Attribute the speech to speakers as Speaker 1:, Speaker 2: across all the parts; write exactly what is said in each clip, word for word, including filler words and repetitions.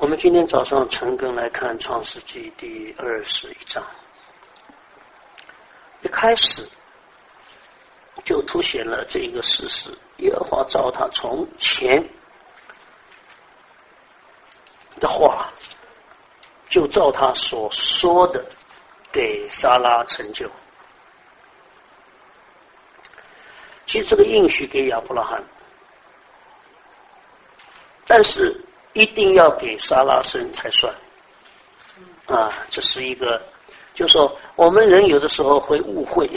Speaker 1: 我们今天早上陈根来看创世纪第二十一章，一开始就凸显了这个事实：耶和华照他从前的话，就照他所说的给撒拉成就。其实这个应许给亚伯拉罕，但是一定要给撒拉生才算啊！这是一个，就是说我们人有的时候会误会。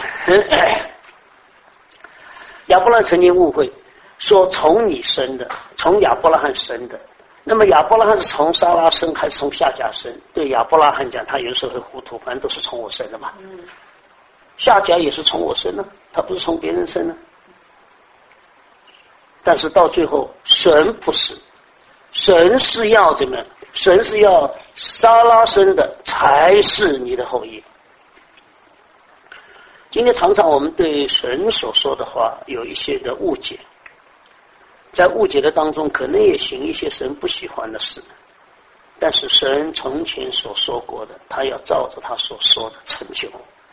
Speaker 1: 亚伯拉罕曾经误会说从你生的，从亚伯拉罕生的。那么亚伯拉罕是从撒拉生还是从夏甲生？对亚伯拉罕讲，他有时候会糊涂，反正都是从我生的嘛。夏甲也是从我生的，他不是从别人生的。但是到最后，神不是。神是要怎么样？神是要撒拉生的才是你的后裔。今天常常我们对神所说的话有一些的误解，在误解的当中可能也行一些神不喜欢的事，但是神从前所说过的，他要照着他所说的成就。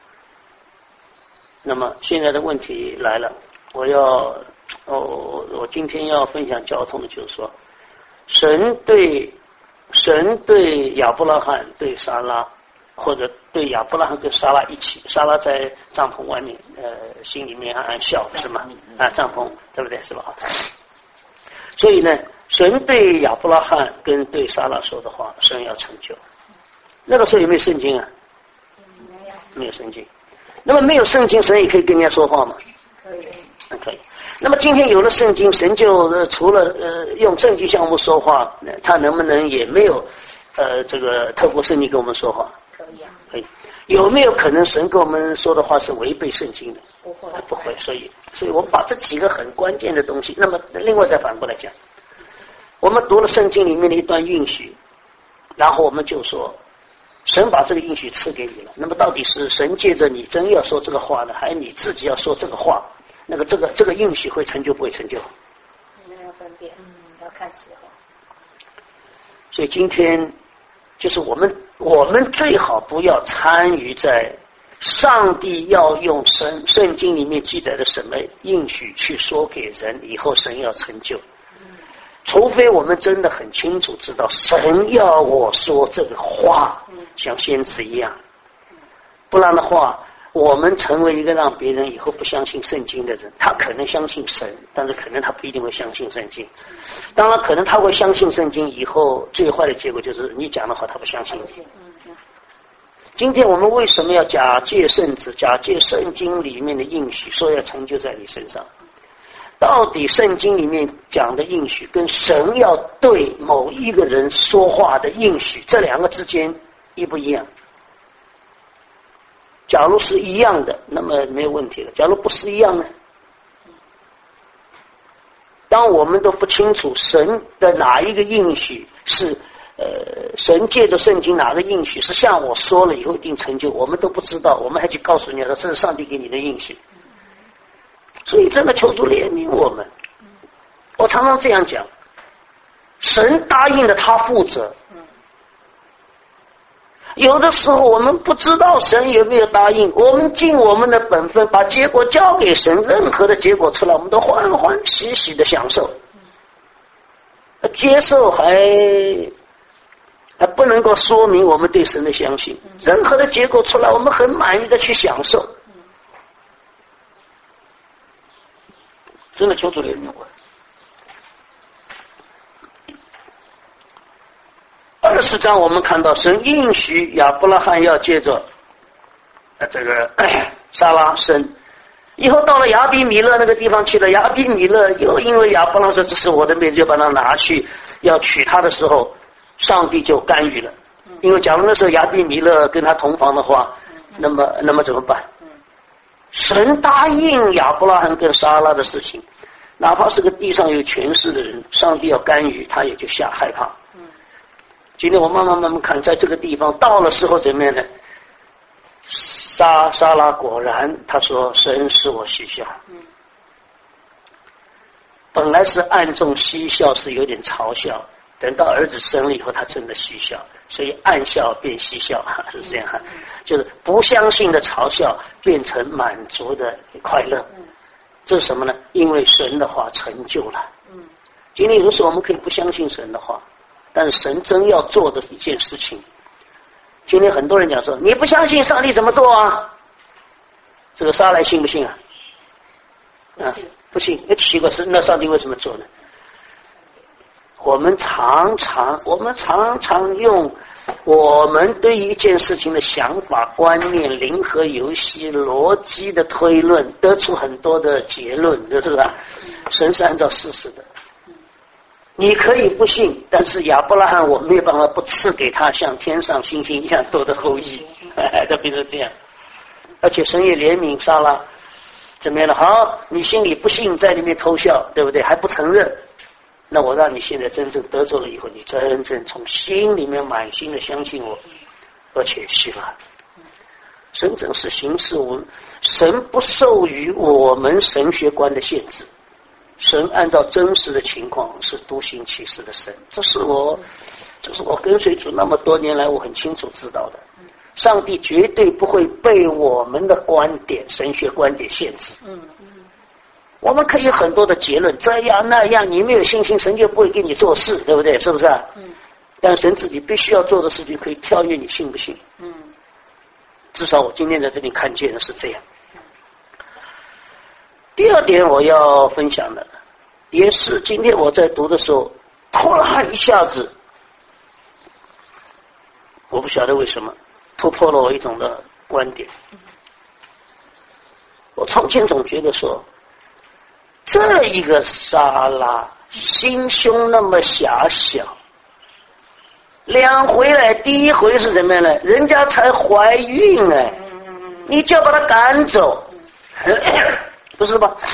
Speaker 1: 那么现在的问题来了，我要哦，我今天要分享交通的就是说，神对神对亚伯拉罕对撒拉，或者对亚伯拉罕跟撒拉一起，撒拉在帐篷外面，呃，心里面暗暗笑是吗？啊，帐篷对不对？是吧？所以呢，神对亚伯拉罕跟对撒拉说的话，神要成就。那个时候有没有圣经啊？没有，没有圣经。那么没有圣经，神也可以跟人家说话吗？可以，嗯，可以。那么今天有了圣经，神就、呃、除了呃用圣经向我们说话，他能不能也没有呃这个透过圣经跟我们说话？可以啊，可以。有没有可能神跟我们说的话是违背圣经的？不会，不会。所以，所以我们把这几个很关键的东西，那么另外再反过来讲，我们读了圣经里面的一段应许，然后我们就说，神把这个应许赐给你了。那么到底是神借着你真要说这个话呢，还是你自己要说这个话？那个这个这个应许会成就不会成就？
Speaker 2: 那要分辨，嗯，要看时候。
Speaker 1: 所以今天就是我们我们最好不要参与在上帝要用圣圣经里面记载的什么应许去说给人，以后神要成就。除非我们真的很清楚知道神要我说这个话，像先知一样，不然的话，我们成为一个让别人以后不相信圣经的人。他可能相信神，但是可能他不一定会相信圣经。当然可能他会相信圣经，以后最坏的结果就是你讲的话他不相信你。今天我们为什么要假借圣旨，假借圣经里面的应许说要成就在你身上？到底圣经里面讲的应许跟神要对某一个人说话的应许，这两个之间一不一样？假如是一样的，那么没有问题了。假如不是一样呢？当我们都不清楚神的哪一个应许是呃，神借着圣经哪个应许是像我说了以后一定成就，我们都不知道，我们还去告诉人家说这是上帝给你的应许。所以真的求主怜悯我们。我常常这样讲，神答应了他负责。有的时候我们不知道神有没有答应，我们尽我们的本分，把结果交给神，任何的结果出来我们都欢欢喜喜的享受，接受还还不能够说明我们对神的相信。任何的结果出来我们很满意的去享受。真的求主怜悯我。二十章我们看到神应许亚伯拉罕要借着呃这个撒拉生，以后到了亚比米勒那个地方去了，亚比米勒又因为亚伯拉罕说这是我的妹子，就把他拿去要娶她的时候，上帝就干预了。因为假如那时候亚比米勒跟他同房的话，那么那么怎么办？神答应亚伯拉罕跟撒拉的事情，哪怕是个地上有权势的人，上帝要干预他也就吓害怕。今天我慢慢慢慢看，在这个地方到了时候怎么样呢？撒撒拉果然他说神使我嬉笑。本来是暗中嬉笑，是有点嘲笑， 等到儿子生了以后，他真的嬉笑，所以暗笑变嬉笑，是这样哈，就是不相信的嘲笑变成满足的快乐。这是什么呢？因为神的话成就了。今天有的时候我们可以不相信神的话，但是神真要做的一件事情，今天很多人讲说你不相信上帝怎么做啊？这个撒来信不信啊？啊，不信。那奇怪是那上帝为什么做呢？我们常常我们常常用我们对一件事情的想法、观念、零和游戏、逻辑的推论，得出很多的结论，对不对？神是按照事实的。你可以不信，但是亚伯拉罕我没有办法不赐给他像天上星星一样多的后裔，就变成这样。而且神也怜悯撒拉，怎么样了？好，你心里不信，在里面偷笑，对不对？还不承认。那我让你现在真正得着了以后，你真正从心里面满心的相信我，而且喜乐。神真是行事无，神不受于我们神学观的限制，神按照真实的情况是独行其事的神。这是我，这是我跟随主那么多年来我很清楚知道的。上帝绝对不会被我们的观点、神学观点限制。我们可以有很多的结论，这样那样，你没有信心，神就不会给你做事，对不对？是不是啊？嗯。但神自己必须要做的事情，可以跳跃你信不信？嗯。至少我今天在这里看见的是这样。第二点我要分享的，也是今天我在读的时候，突然一下子，我不晓得为什么突破了我一种的观点。我从前总觉得说，这一个撒拉心胸那么狭小，两回来，第一回是怎么样呢？人家才怀孕哎，你就要把他赶走，不是吧？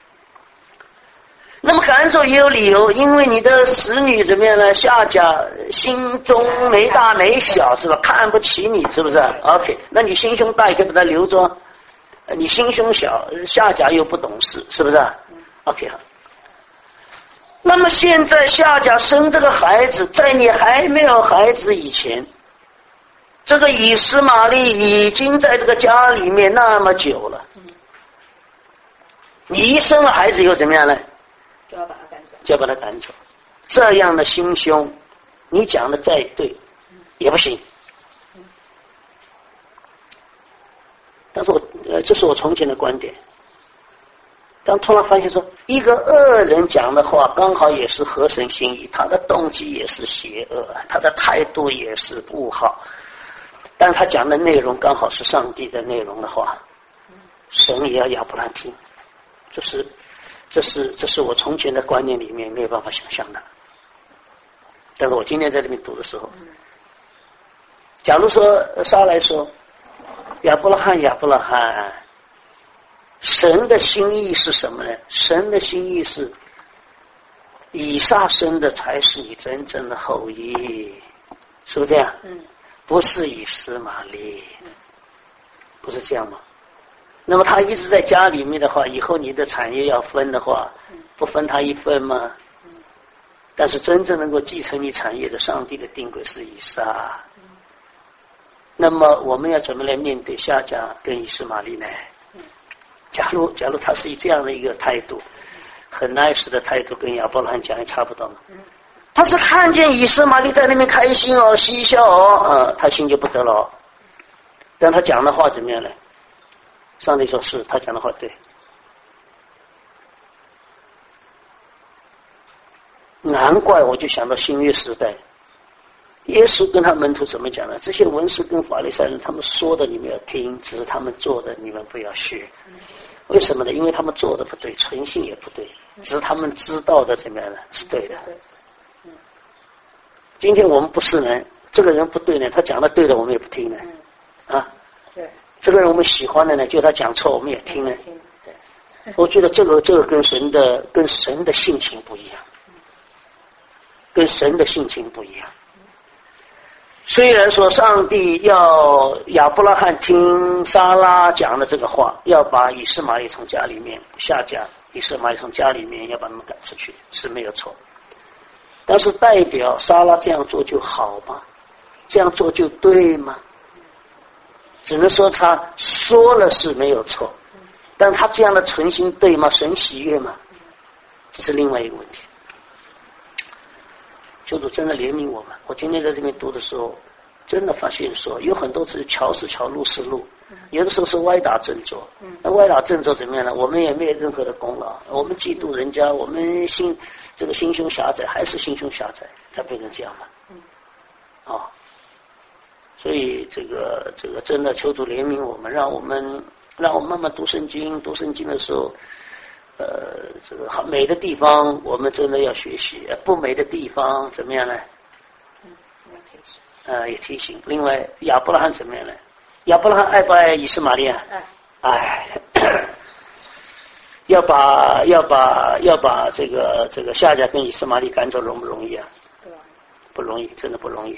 Speaker 1: 那么赶走也有理由，因为你的使女怎么样呢？夏甲心中没大没小，是吧？看不起你，是不是 ？OK， 那你心胸大也可以把他留着，你心胸小，夏甲又不懂事，是不是 ？OK 好。那么现在夏甲生这个孩子，在你还没有孩子以前，这个以实玛利已经在这个家里面那么久了。你一生了孩子又怎么样呢？
Speaker 2: 就要把他赶走。
Speaker 1: 就要把他赶走。这样的心胸，你讲的再对，也不行。但是我呃，这是我从前的观点。当突然发现说，一个恶人讲的话刚好也是合神心意，他的动机也是邪恶，他的态度也是不好，但是他讲的内容刚好是上帝的内容的话，神也要亚伯兰听。这是这是这是我从前的观念里面没有办法想象的。但是我今天在这边读的时候，假如说撒来说，亚伯拉罕亚伯拉罕，神的心意是什么呢？神的心意是以撒生的才是你真正的后裔，是不是这样？嗯，不是以实玛利，不是这样吗？那么他一直在家里面的话，以后你的产业要分的话，不分他一份吗？但是真正能够继承你产业的上帝的定规是以撒。那么我们要怎么来面对夏甲跟以实玛利呢？假如假如他是以这样的一个态度，很 nice 的态度，跟亚伯拉罕讲也差不多嘛。他是看见以实玛利在那边开心哦，嬉笑哦，呃，他心就不得了哦。但他讲的话怎么样呢？上帝说是，他讲的话对。难怪我就想到新约时代，耶稣跟他门徒怎么讲呢？这些文士跟法利赛人，他们说的你们要听，只是他们做的你们不要学。为什么呢？因为他们做的不对，诚信也不对，只是他们知道的怎么样呢？是对的。今天我们不是呢，这个人不对呢，他讲的对的我们也不听呢。啊，对，这个人我们喜欢的呢，就他讲错我们也听呢。我觉得这个这个跟神的跟神的性情不一样，跟神的性情不一样。虽然说上帝要亚伯拉罕听撒拉讲的这个话，要把以实玛利从家里面下家，以实玛利从家里面要把他们赶出去，是没有错。 但是代表莎拉这样做就好吗？这样做就对吗？只能说他说了是没有错，但他这样的存心对吗？神喜悦吗？这是另外一个问题。求主真的怜悯我们。我今天在这边读的时候，真的发现说有很多次桥是桥，路是路，有的时候是歪打正着。那歪打正着怎么样呢？我们也没有任何的功劳，我们嫉妒人家，我们心这个心胸狭窄，还是心胸狭窄，才变成这样嘛。哦，所以这个这个真的求主怜悯我们，让我们让我们慢慢读圣经，读圣经的时候，呃，这个美的地方我们真的要学习，不美的地方怎么样呢？
Speaker 2: 嗯，要提醒。
Speaker 1: 呃，也提醒。另外，亚伯拉罕怎么样呢？亚伯拉罕爱不爱以实玛利啊？爱。爱。要把要把要把这个这个夏甲跟以实玛利赶走，容不容易啊？不容易，真的不容易。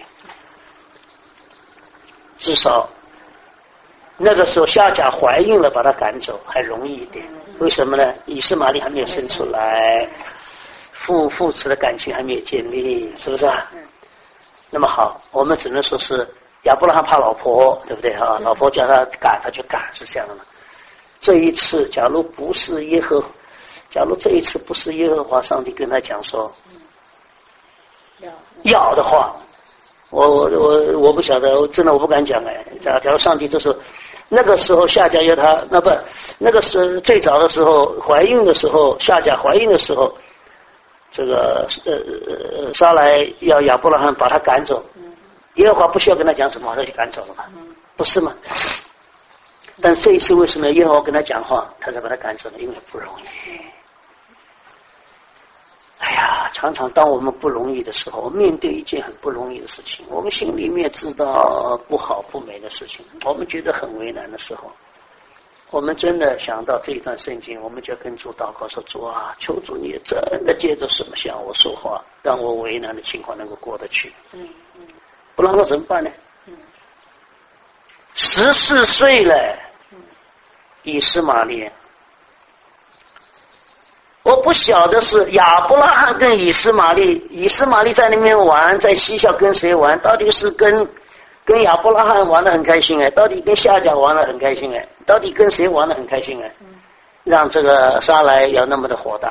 Speaker 1: 至少那个时候夏甲怀孕了，把她赶走还容易一点。为什么呢？以实玛利还没有生出来，父父子的感情还没有建立，是不是啊？那么好，我们只能说是亚伯拉罕怕老婆，对不对啊？老婆叫他赶，他就赶，是这样的嘛。这一次，假如不是耶和，假如这一次不是耶和华上帝跟他讲说要的话，我我我我不晓得，我真的我不敢讲哎。假假如上帝这时候，那个时候夏甲要他，那不那个是最早的时候怀孕的时候，夏甲怀孕的时候，这个呃呃撒来要亚伯拉罕把他赶走，耶和华不需要跟他讲什么，他就赶走了嘛，不是吗？但这一次为什么耶和华跟他讲话，他才把他赶走呢？因为不容易。哎呀，常常当我们不容易的时候，面对一件很不容易的事情，我们心里面知道不好不美的事情，我们觉得很为难的时候，我们真的想到这一段圣经，我们就跟主祷告说：主啊，求主你真的借着什么向我说话，让我为难的情况能够过得去。嗯嗯，不然我怎么办呢？嗯，十四岁了，以实玛利。我不晓得是亚伯拉罕跟以实玛利，以实玛利在那边玩，在嬉笑，跟谁玩？到底是跟跟亚伯拉罕玩得很开心哎，到底跟夏甲玩得很开心哎，到底跟谁玩得很开心哎？让这个撒来要那么的火大。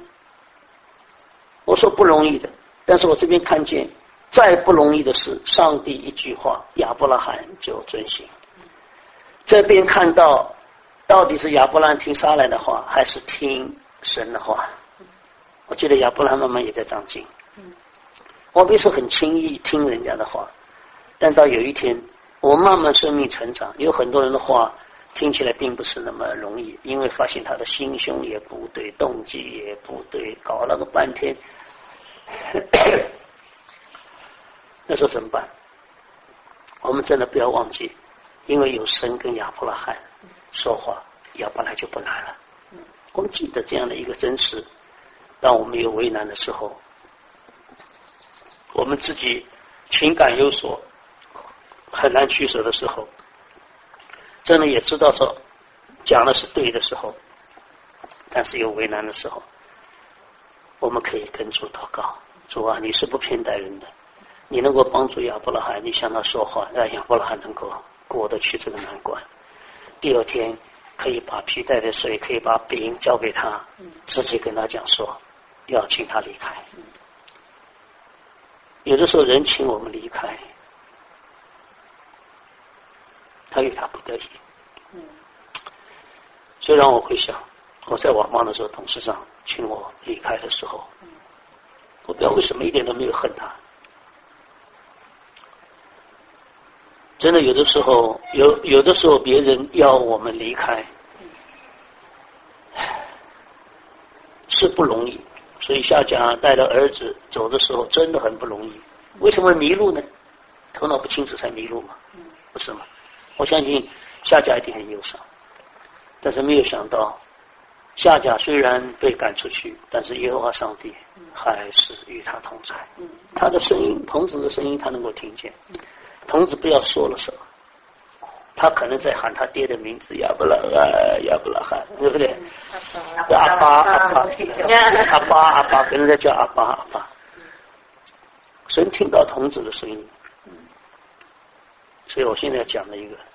Speaker 1: 我说不容易的，但是我这边看见再不容易的是，上帝一句话，亚伯拉罕就遵行。这边看到到底是亚伯拉罕听撒来的话，还是听神的话？我记得亚伯拉罕慢慢也在长进。我不是很轻易听人家的话，但到有一天我慢慢生命成长，有很多人的话听起来并不是那么容易，因为发现他的心胸也不对，动机也不对，搞了个半天那时候怎么办？我们真的不要忘记，因为有神跟亚伯拉罕说话，亚伯拉罕就不难了。我们记得这样的一个真实，当我们有为难的时候，我们自己情感有所很难取舍的时候，真的也知道说讲的是对的时候，但是有为难的时候，我们可以跟主祷告：主啊，你是不偏待人的，你能够帮助亚伯拉罕，你向他说话，让亚伯拉罕能够过得去这个难关。第二天可以把皮带的水，可以把饼交给他，直接跟他讲说要请他离开。有的时候人请我们离开，他与他不得已。虽然我会想，我在网忙的时候，董事长请我离开的时候，我不知道为什么一点都没有恨他。真的有的时候，有有的时候别人要我们离开，是不容易。所以夏甲带着儿子走的时候，真的很不容易。为什么迷路呢？头脑不清楚才迷路嘛，不是吗？我相信夏甲一定很忧伤，但是没有想到，夏甲虽然被赶出去，但是耶和华上帝还是与他同在。他的声音，童子的声音，他能够听见。童子不要说了什么，他可能在喊他爹的名字，亚伯拉罕，亚伯拉罕，对不对？阿巴阿巴阿巴阿巴，可能在叫阿巴阿巴。 神听到童子的声音。所以我现在讲了一个，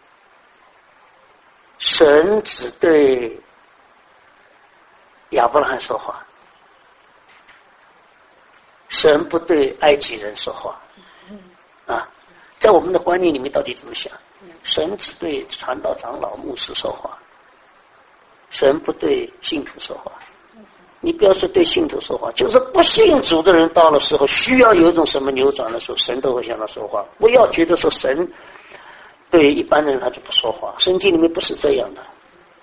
Speaker 1: 神只对亚伯拉罕说话，神不对埃及人说话。啊，在我们的观念里面到底怎么想？神只对传道长老牧师说话，神不对信徒说话。你不要说对信徒说话，就是不信主的人到了时候需要有一种什么扭转的时候，神都会向他说话。不要觉得说神对一般人他就不说话，圣经里面不是这样的。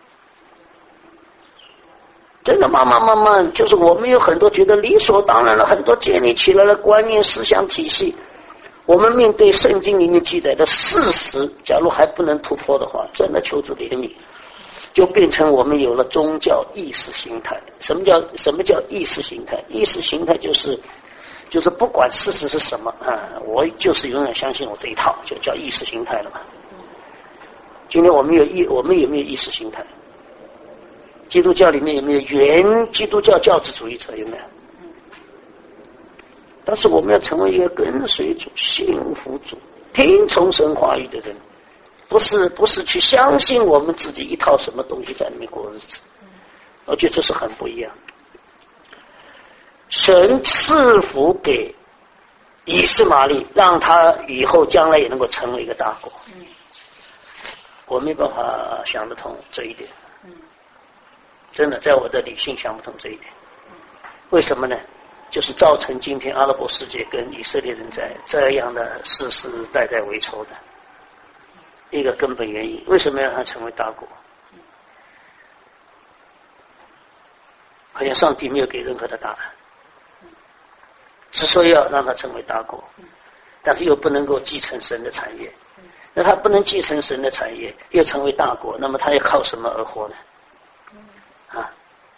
Speaker 1: 真的慢慢慢慢，就是我们有很多觉得理所当然的很多建立起来的观念思想体系，我们面对圣经里面记载的事实，假如还不能突破的话，真的求主怜悯，就变成我们有了宗教意识形态。什么叫什么叫意识形态？意识形态就是就是不管事实是什么啊，我就是永远相信我这一套，就叫意识形态了嘛。今天我们有意，我们有没有意识形态？基督教里面有没有原基督教教旨主义者？有没有？但是我们要成为一个跟随主、信服主、听从神话语的人，不是不是去相信我们自己一套什么东西在里面过日子。我觉得这是很不一样。神赐福给以斯玛利，让他以后将来也能够成为一个大国。我没办法想得通这一点。真的，在我的理性想不通这一点。为什么呢？就是造成今天阿拉伯世界跟以色列人在这样的世世代代为仇的一个根本原因。为什么要让他成为大国？好像上帝没有给任何的答案，只说要让他成为大国，但是又不能够继承神的产业。那他不能继承神的产业，又成为大国，那么他要靠什么而活呢？啊，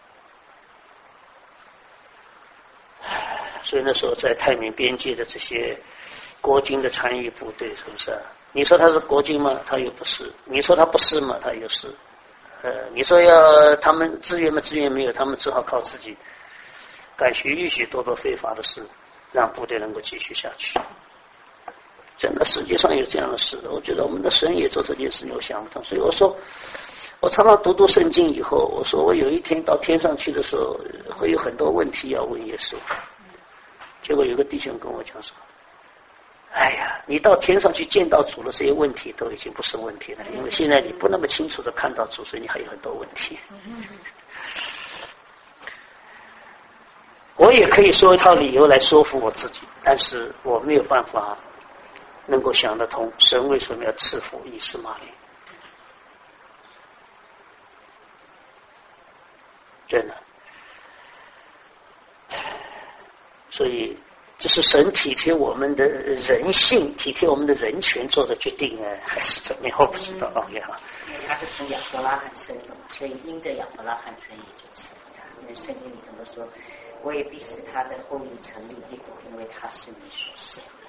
Speaker 1: 所以那时候在太缅边界的这些国军的参与部队，是不是、啊？你说他是国军吗？他又不是。你说他不是吗？他又是。呃，你说要他们资源吗？资源没有，他们只好靠自己干许许多多非法的事，让部队能够继续下去。真的世界上有这样的事，我觉得我们的神也做这件事，我想不通。所以我说，我常常读读圣经以后，我说我有一天到天上去的时候，会有很多问题要问耶稣。结果有个弟兄跟我讲说，哎呀，你到天上去见到主了，这些问题都已经不是问题了，因为现在你不那么清楚的看到主，所以你还有很多问题。我也可以说一套理由来说服我自己，但是我没有办法能够想得通，神为什么要赐福以斯玛利？真的，所以这是神体贴我们的人性，体贴我们的人权做的决定呢，还是怎么样？我不知道啊，也好。
Speaker 2: 因为他是从亚伯拉罕生的嘛，所以因着亚伯拉罕生也就赐福他。因为圣经里怎么说，我也必使他的后裔成立一国，因为他是你所生的。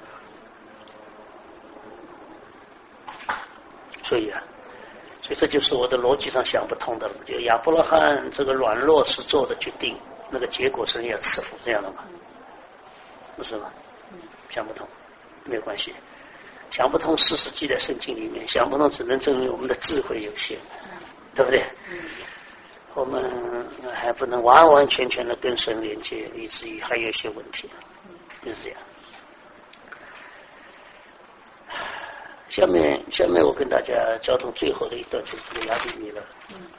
Speaker 1: 所以啊，所以这就是我的逻辑上想不通的了。就亚伯拉罕这个软弱是做的决定，那个结果是要赐福，这样的嘛？不是吗？想不通，没有关系。想不通，事实记在圣经里面；想不通，只能证明我们的智慧有限，对不对？我们还不能完完全全的跟神连接，以至于还有一些问题，就是这样。下面，下面我跟大家交通最后的一段就是这个亚比米勒。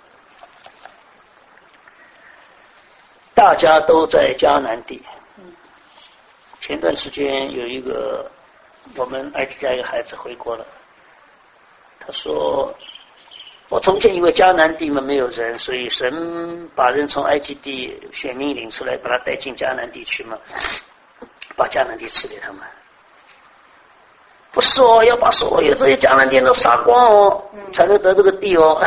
Speaker 1: 大家都在迦南地。前段时间有一个我们埃及家一个孩子回国了，他说：“我从前以为迦南地嘛没有人，所以神把人从埃及地选民领出来，把他带进迦南地去嘛，把迦南地赐给他们。不是哦，要把所有这些迦南地都杀光哦，才能得这个地哦。”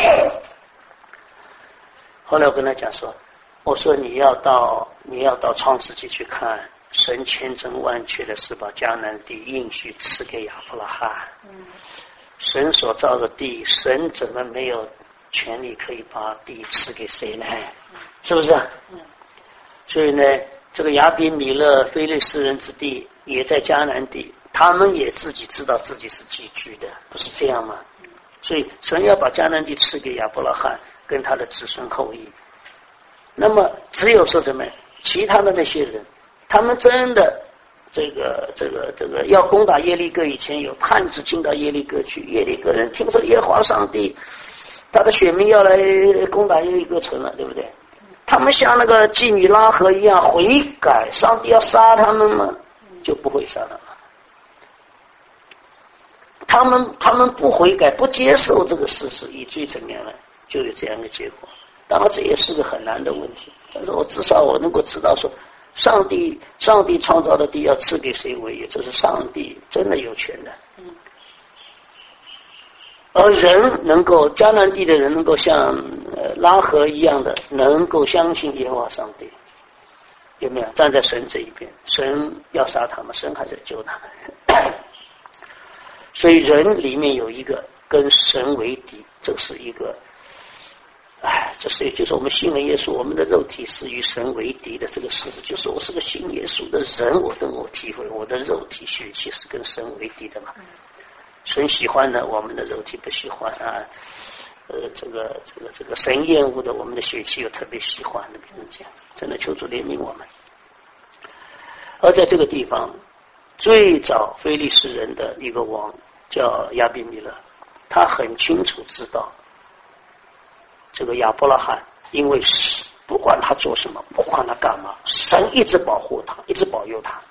Speaker 1: 后来我跟他讲说：“我说你要到你要到创世纪去看。”神千真万确的是把迦南地应许赐给亚伯拉罕。嗯、神所造的地，神怎么没有权利可以把地赐给谁呢？是不是、啊？嗯、所以呢， 这个亚比米勒非利士人之地也在迦南地，他们也自己知道自己是寄居的，不是这样吗？所以神要把迦南地赐给亚伯拉罕跟他的子孙后裔。那么只有说什么？其他的那些人，他们真的这个这个这个要攻打耶利哥以前，有探子进到耶利哥去，耶利哥人听说耶和华上帝他的选民要来攻打耶利哥城了，对不对？他们像那个妓女拉合一样悔改，上帝要杀他们吗？就不会杀他们。他们他们不悔改，不接受这个事实，以至于怎么样呢？就有这样的结果。当然这也是个很难的问题，但是我至少我能够知道说，上帝上帝创造的地要赐给谁为业，这是上帝真的有权的。而人能够迦南地的人能够像呃拉合一样的能够相信耶和华上帝，有没有站在神这一边？神要杀他们，神还是救他们。所以人里面有一个跟神为敌，这是一个哎，这是也就是我们信了耶稣，我们的肉体是与神为敌的这个事实，就是我是个信耶稣的人，我跟我体会我的肉体血气是跟神为敌的嘛。神喜欢的，我们的肉体不喜欢啊。呃，这个这个这个神厌恶的，我们的血气又特别喜欢的，变成这样，真的求主怜悯我们。而在这个地方，最早非利士人的一个王叫亚比米勒，他很清楚知道，这个亚伯拉罕，因为不管他做什么，不管他干嘛，神一直保护他，一直保佑他。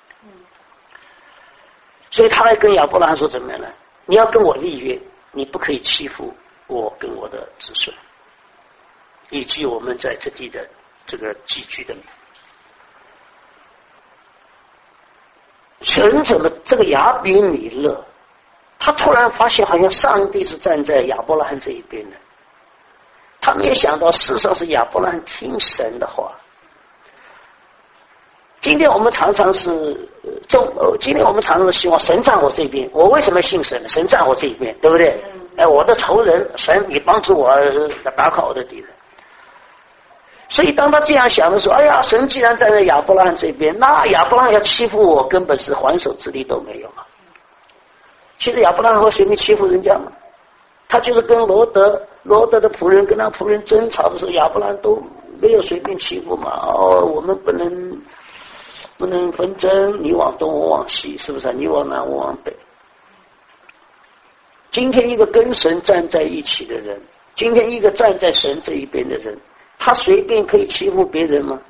Speaker 1: 所以他还跟亚伯拉罕说怎么样呢？你要跟我立约，你不可以欺负我跟我的子孙，以及我们在这地的这个寄居的民。神怎么这个亚比米勒，他突然发现好像上帝是站在亚伯拉罕这一边的，他没有想到事实上是亚伯拉罕听神的话。今天我们常常是中，今天我们常常希望神站我这边，我为什么信神？神站我这一边，对不对？哎，我的仇人，神你帮助我打垮我的敌人。所以当他这样想的时候，哎呀，神既然站在亚伯拉罕这边，那亚伯拉罕要欺负我，根本是还手之力都没有嘛。其实亚伯拉罕会随便欺负人家吗？他就是跟罗德罗德的仆人跟他仆人争吵的时候，亚伯拉罕都没有随便欺负嘛。哦，我们不能不能纷争，你往东我往西，是不是？你往南我往北。今天一个跟神站在一起的人，今天一个站在神这一边的人，他随便可以欺负别人吗？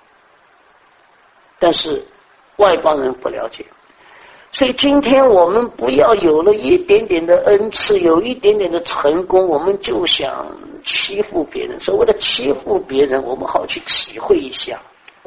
Speaker 1: 但是外邦人不了解，所以今天我们不要有了一点点的恩赐，有一点点的成功，我们就想欺负别人。所谓的欺负别人，我们好去体会一下。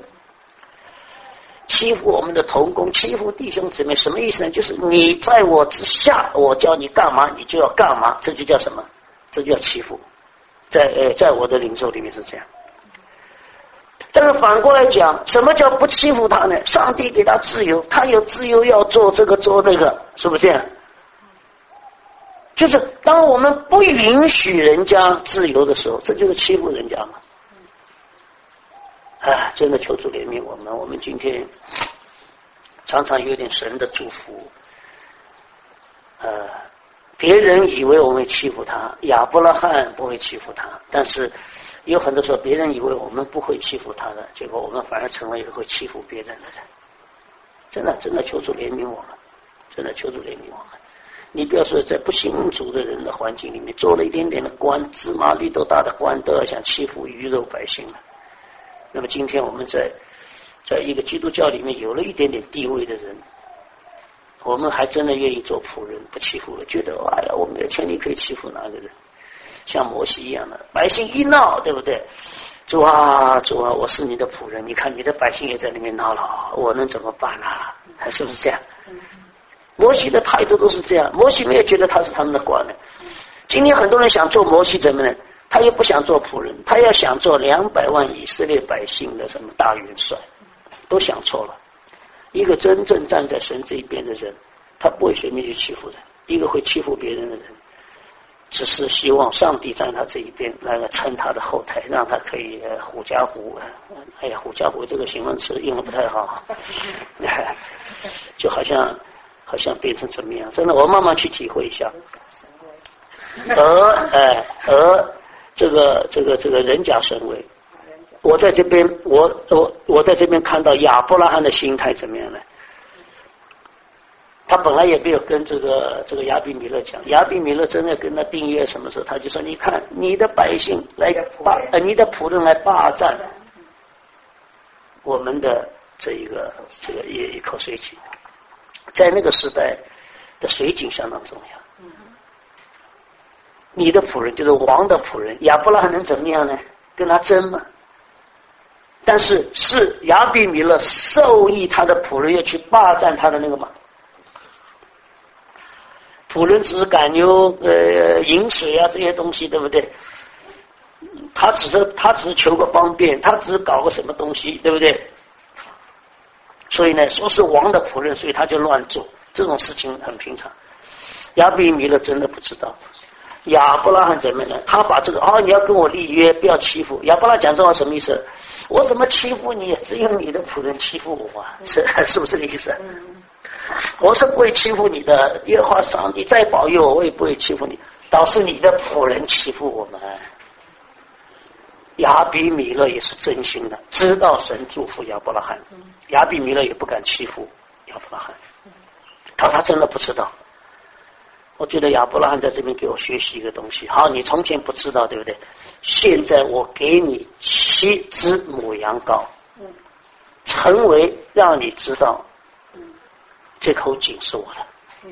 Speaker 1: 欺负我们的同工，欺负弟兄姊妹，什么意思呢？就是你在我之下，我叫你干嘛你就要干嘛，这就叫什么？这就叫欺负。在呃，在我的领受里面是这样。但是反过来讲，什么叫不欺负他呢？上帝给他自由，他有自由要做这个做那个，是不是这样？就是当我们不允许人家自由的时候，这就是欺负人家嘛。啊，真的求主怜悯我们，我们今天常常有点神的祝福。呃，别人以为我们会欺负他，亚伯拉罕不会欺负他，但是有很多时候别人以为我们不会欺负他的，结果我们反而成为一个会欺负别人的人。真的真的求主怜悯我们，真的求主怜悯我们。你不要说在不信主的人的环境里面做了一点点的官，芝麻绿豆大的官都要想欺负鱼肉百姓了。那么今天我们在在一个基督教里面有了一点点地位的人，我们还真的愿意做仆人，不欺负了，觉得哎呀，我们有权利可以欺负哪个人，像摩西一样的，百姓一闹，对不对？主啊主啊，我是你的仆人，你看你的百姓也在里面闹了，我能怎么办啊？是不是这样？摩西的态度都是这样，摩西没有觉得他是他们的官呢。今天很多人想做摩西怎么呢？他又不想做仆人，他要想做两百万以色列百姓的什么大元帅，都想错了。一个真正站在神这一边的人，他不会随便去欺负人；一个会欺负别人的人， 只是希望上帝在他这一边来撑他的后台，让他可以狐假虎。哎呀，狐假虎这个形容词用的不太好，就好像好像变成怎么样？真的，我慢慢去体会一下。而哎，而这个这个这个人假神威，我在这边，我我我在这边看到亚伯拉罕的心态怎么样呢？他本来也没有跟这个这个亚比米勒讲，亚比米勒真的跟他订约什么时候，他就说：“你看，你的百姓来霸，呃，你的仆人来霸占我们的这一个这个一一口水井，在那个时代的水井相当重要。你的仆人就是王的仆人，亚伯拉罕能怎么样呢？跟他争吗？但是是亚比米勒授意他的仆人要去霸占他的那个嘛。”仆人只敢有呃饮水啊这些东西，对不对？他只是他只是求个方便，他只是搞个什么东西，对不对？所以呢，说是王的仆人，所以他就乱做，这种事情很平常。亚比米勒真的不知道，亚伯拉罕怎么呢？他把这个哦，你要跟我立约，不要欺负。亚伯拉罕讲这话什么意思？我怎么欺负你？只有你的仆人欺负我啊，是是不是这个意思？我是不会欺负你的，耶和华上帝再保佑我，我也不会欺负你，倒是你的仆人欺负我们。亚比米勒也是真心的，知道神祝福亚伯拉罕，亚比米勒也不敢欺负亚伯拉罕，他他真的不知道。我觉得亚伯拉罕在这边给我学习一个东西，好，你从前不知道，对不对？现在我给你七只母羊羔，成为让你知道这口井是我的。嗯，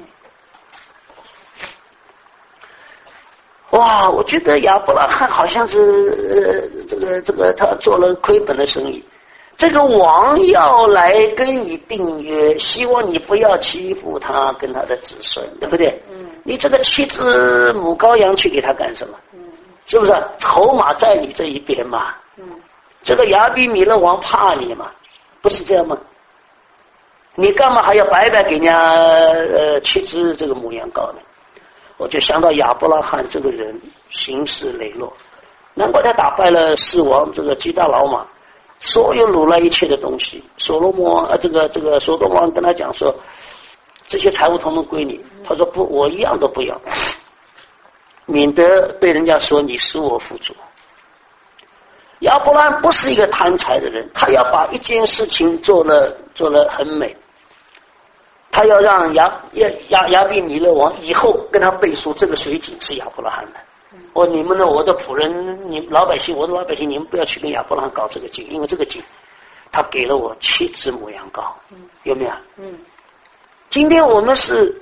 Speaker 1: 哇，我觉得亚伯拉罕好像是呃，这个这个他做了亏本的生意。这个王要来跟你订约，希望你不要欺负他跟他的子孙，对不对？嗯，你这个七只母羔羊去给他干什么？嗯，是不是？筹码在你这一边嘛。嗯，这个亚比米勒王怕你嘛，不是这样吗？你干嘛还要白白给人家呃七只这个母羊羔呢？我就想到亚伯拉罕这个人行事磊落，难怪他打败了四王这个基大老马，所有掳来一切的东西。所罗门啊，这个这个所罗门王跟他讲说，这些财物统统归你。他说不，我一样都不要，免得被人家说你使我富足。亚伯拉罕不是一个贪财的人，他要把一件事情做了做了很美。他要让亚亚亚亚比米勒王以后跟他背书，这个水井是亚伯拉罕的。我你们呢，我的仆人，你老百姓，我的老百姓，你们不要去跟亚伯拉罕搞这个井，因为这个井，他给了我七只母羊羔，有没有？嗯。今天我们是，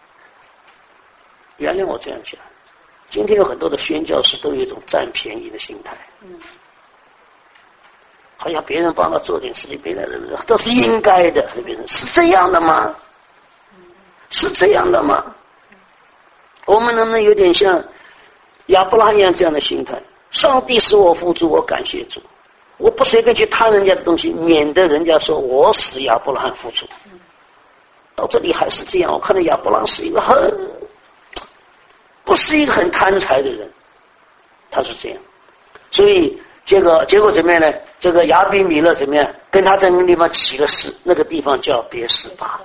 Speaker 1: 原谅我这样讲，今天有很多的宣教士都有一种占便宜的心态。嗯。好像别人帮他做点事情，别人都是应该的，别人是这样的吗？是这样的吗？我们能不能有点像亚伯拉罕一样这样的心态？上帝使我富足，我感谢主，我不随便去贪人家的东西，免得人家说我使亚伯拉罕富足。到这里还是这样，我看到亚伯拉罕是一个很不是一个很贪财的人，他是这样，所以结果结果怎么样呢？这个亚比米勒怎么样？跟他在那个地方起了誓，那个地方叫别是巴。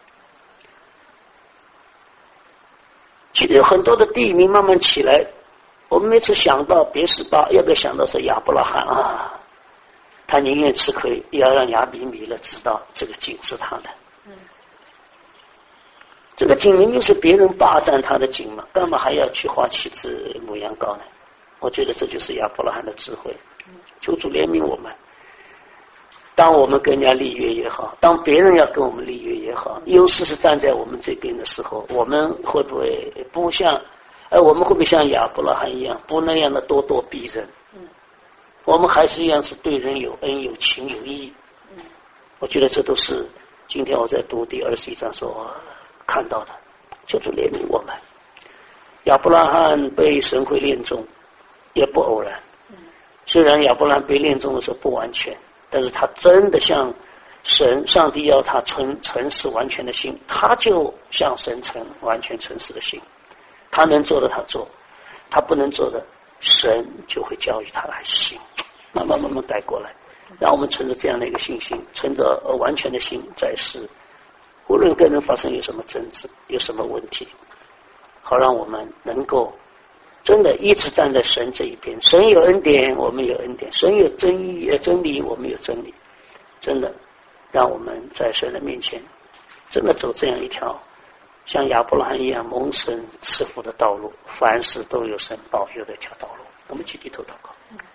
Speaker 1: 其实有很多的地名慢慢起来，我们每次想到别是巴，要不要想到是亚伯拉罕啊？他宁愿吃亏，也要让亚比米勒知道这个井是他的。嗯，这个井明明是别人霸占他的井嘛，干嘛还要去花七只母羊羔呢？我觉得这就是亚伯拉罕的智慧。求主怜悯我们，当我们跟人家立约也好，当别人要跟我们立约也好，优势是站在我们这边的时候，我们会不会不像呃，我们会不会像亚伯拉罕一样，不那样的咄咄逼人？嗯，我们还是一样是对人有恩有情有义。嗯，我觉得这都是今天我在读第二十一章所看到的。求主怜悯我们，亚伯拉罕被神会练中，也不偶然。虽然亚伯拉罕被炼中的时候不完全，但是他真的像神，上帝要他诚诚实完全的心，他就向神诚完全诚实的心，他能做的他做， 他不能做的，神就会教育他来行，慢慢慢慢改过来。让我们存着这样的一个信心，存着完全的心在世，无论跟人发生有什么争执，有什么问题，好让我们能够真的一直站在神这一边。神有恩典，我们有恩典；神有真义、真理，我们有真理。真的，让我们在神的面前，真的走这样一条像亚伯拉罕一样蒙神赐福的道路，凡事都有神保佑的一条道路。我们去低头祷告。